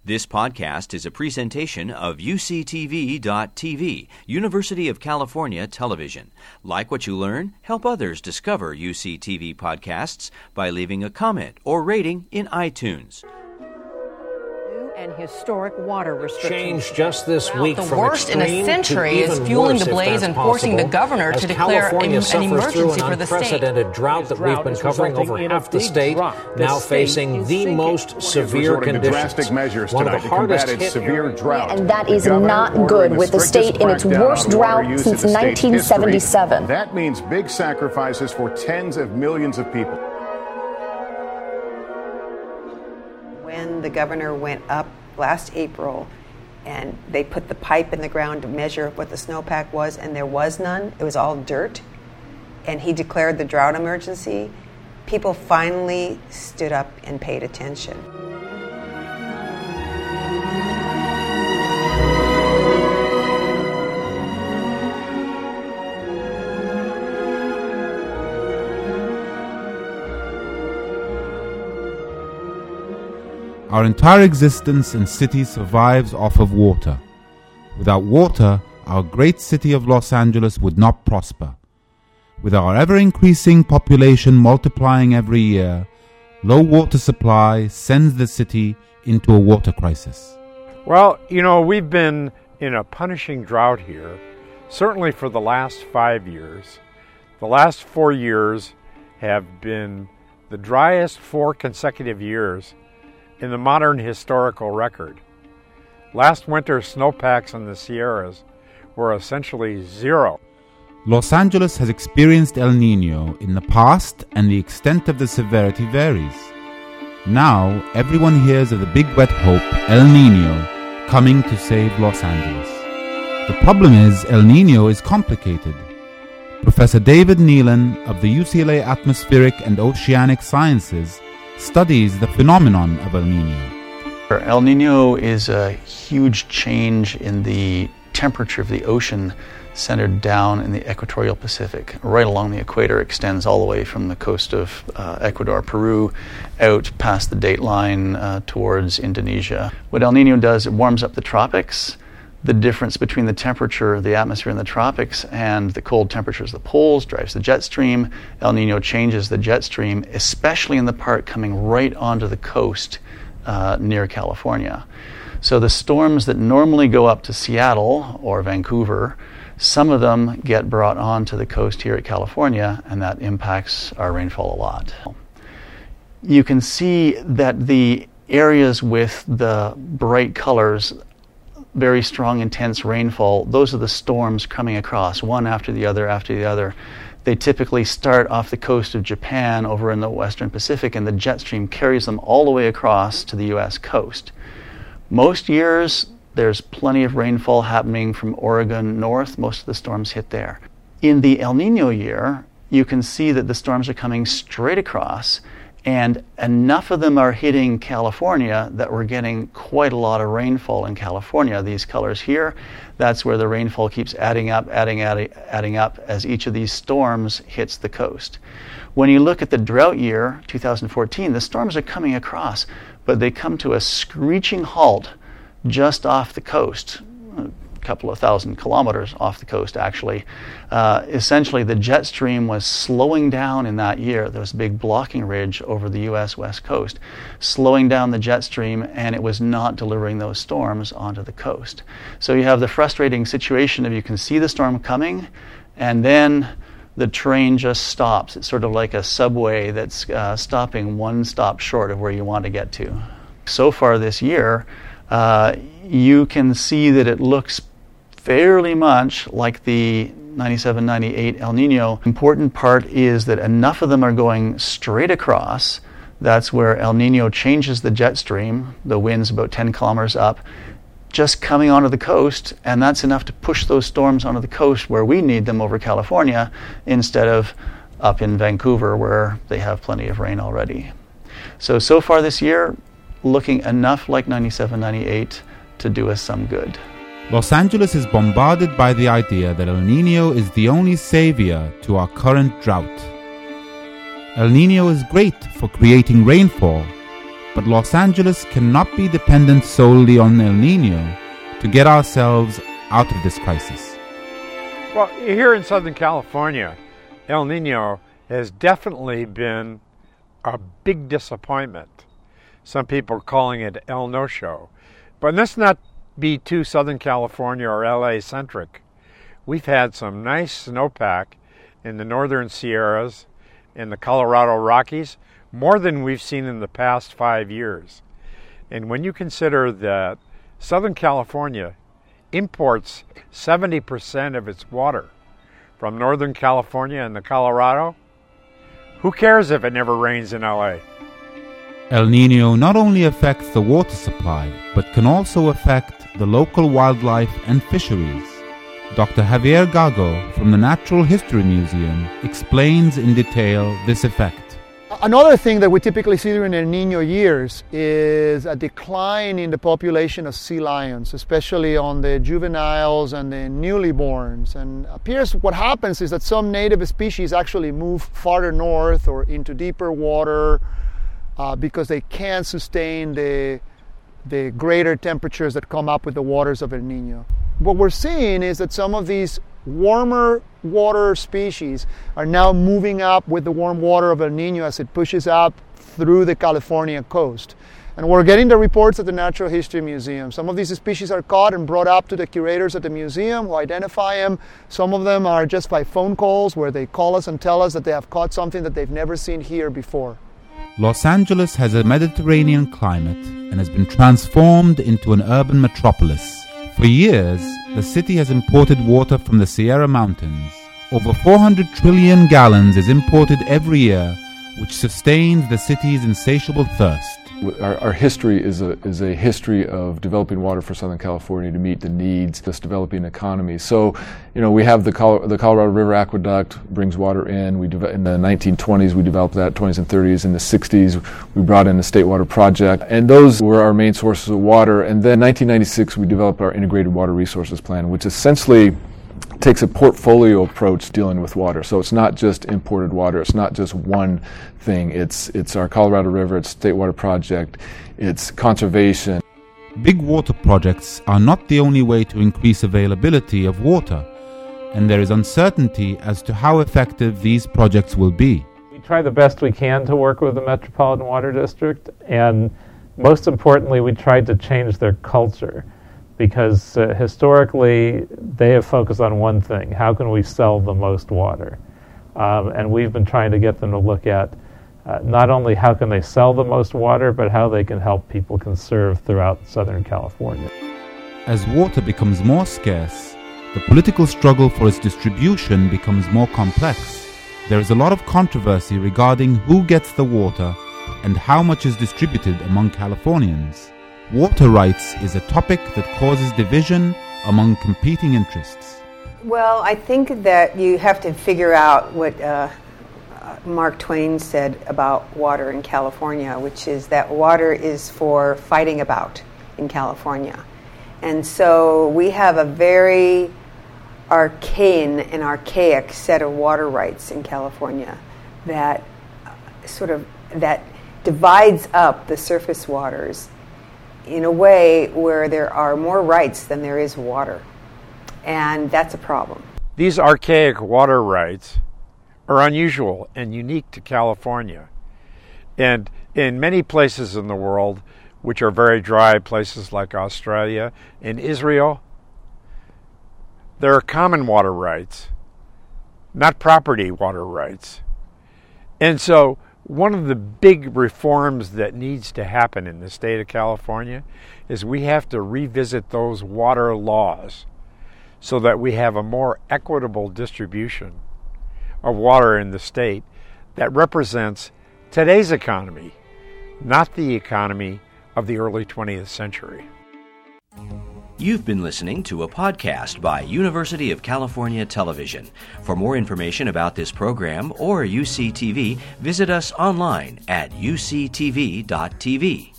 This podcast is a presentation of UCTV.tv, University of California Television. Like what you learn? Help others discover UCTV podcasts by leaving a comment or rating in iTunes. And historic water restrictions. Change just this week. The worst in a century is fueling the blaze and forcing the governor to declare an emergency for the state. Unprecedented drought that we've been covering over half the state, now facing the most severe conditions. Drastic measures One of the hardest hit severe drought. And that is not good, with the state in its worst drought since 1977. That means big sacrifices for tens of millions of people. When the governor went up last April and they put the pipe in the ground to measure what the snowpack was, and there was none, it was all dirt, and he declared the drought emergency, people finally stood up and paid attention. Our entire existence and city survives off of water. Without water, our great city of Los Angeles would not prosper. With our ever-increasing population multiplying every year, low water supply sends the city into a water crisis. Well, you know, we've been in a punishing drought here, certainly for the last 5 years. The last 4 years have been the driest 4 consecutive years in the modern historical record. Last winter's snowpacks in the Sierras were essentially zero. Los Angeles has experienced El Niño in the past, and the extent of the severity varies. Now, everyone hears of the big wet hope, El Niño, coming to save Los Angeles. The problem is, El Niño is complicated. Professor David Nealon of the UCLA Atmospheric and Oceanic Sciences studies the phenomenon of El Niño. El Niño is a huge change in the temperature of the ocean centered down in the equatorial Pacific. Right along the equator, extends all the way from the coast of Ecuador, Peru, out past the date line towards Indonesia. What El Niño does, it warms up the tropics. The difference between the temperature of the atmosphere in the tropics and the cold temperatures of the poles drives the jet stream. El Niño changes the jet stream, especially in the part coming right onto the coast near California. So the storms that normally go up to Seattle or Vancouver, some of them get brought onto the coast here at California, and that impacts our rainfall a lot. You can see that the areas with the bright colors, very strong, intense rainfall, those are the storms coming across, one after the other. They typically start off the coast of Japan over in the Western Pacific, and the jet stream carries them all the way across to the U.S. coast. Most years, there's plenty of rainfall happening from Oregon north. Most of the storms hit there. In the El Niño year, you can see that the storms are coming straight across, and enough of them are hitting California that we're getting quite a lot of rainfall in California. These colors here, that's where the rainfall keeps adding up as each of these storms hits the coast. When you look at the drought year, 2014, the storms are coming across, but they come to a screeching halt just off the coast, a couple of thousand kilometers off the coast, actually. Essentially, the jet stream was slowing down in that year. There was a big blocking ridge over the U.S. West Coast, slowing down the jet stream, and it was not delivering those storms onto the coast. So you have the frustrating situation of you can see the storm coming, and then the train just stops. It's sort of like a subway that's stopping one stop short of where you want to get to. So far this year, you can see that it looks fairly much like the 97-98 El Niño. Important part is that enough of them are going straight across. That's where El Niño changes the jet stream. The wind's about 10 kilometers up, just coming onto the coast, and that's enough to push those storms onto the coast where we need them over California instead of up in Vancouver where they have plenty of rain already. So far this year, looking enough like 97-98 to do us some good. Los Angeles is bombarded by the idea that El Niño is the only savior to our current drought. El Niño is great for creating rainfall, But Los Angeles cannot be dependent solely on El Nino to get ourselves out of this crisis. Well, here in Southern California, El Nino has definitely been a big disappointment. Some people are calling it El No-Show. But let's not be too Southern California or LA centric. We've had some nice snowpack in the northern Sierras, in the Colorado Rockies, more than we've seen in the past 5 years. And when you consider that Southern California imports 70% of its water from Northern California and the Colorado, who cares if it never rains in LA? El Nino not only affects the water supply, but can also affect the local wildlife and fisheries. Dr. Javier Gago from the Natural History Museum explains in detail this effect. Another thing that we typically see during El Nino years is a decline in the population of sea lions, especially on the juveniles and the newly borns. And appears what happens is that some native species actually move farther north or into deeper water because they can't sustain the greater temperatures that come up with the waters of El Nino. What we're seeing is that some of these warmer water species are now moving up with the warm water of El Nino as it pushes up through the California coast. And we're getting the reports at the Natural History Museum. Some of these species are caught and brought up to the curators at the museum who identify them. Some of them are just by phone calls where they call us and tell us that they have caught something that they've never seen here before. Los Angeles has a Mediterranean climate and has been transformed into an urban metropolis. For years, the city has imported water from the Sierra Mountains. Over 400 trillion gallons is imported every year, which sustains the city's insatiable thirst. Our history is a history of developing water for Southern California to meet the needs of this developing economy. So, we have the Colorado River Aqueduct brings water in. In the 1920s, we developed that, 20s and 30s. In the 60s, we brought in the State Water Project, and those were our main sources of water. And then 1996, we developed our Integrated Water Resources Plan, which essentially takes a portfolio approach dealing with water. So it's not just imported water. It's not just one thing. It's our Colorado River, it's State Water Project, it's conservation. Big water projects are not the only way to increase availability of water, and there is uncertainty as to how effective these projects will be. We try the best we can to work with the Metropolitan Water District, and most importantly, we tried to change their culture. Because historically, they have focused on one thing: how can we sell the most water? And we've been trying to get them to look at not only how can they sell the most water, but how they can help people conserve throughout Southern California. As water becomes more scarce, the political struggle for its distribution becomes more complex. There is a lot of controversy regarding who gets the water and how much is distributed among Californians. Water rights is a topic that causes division among competing interests. Well, I think that you have to figure out what Mark Twain said about water in California, which is that water is for fighting about in California. And so we have a very archaic set of water rights in California that that divides up the surface waters in a way where there are more rights than there is water. And that's a problem. These archaic water rights are unusual and unique to California. And in many places in the world, which are very dry, places like Australia and Israel, there are common water rights, not property water rights. And so one of the big reforms that needs to happen in the state of California is we have to revisit those water laws so that we have a more equitable distribution of water in the state that represents today's economy, not the economy of the early 20th century. You've been listening to a podcast by University of California Television. For more information about this program or UCTV, visit us online at uctv.tv.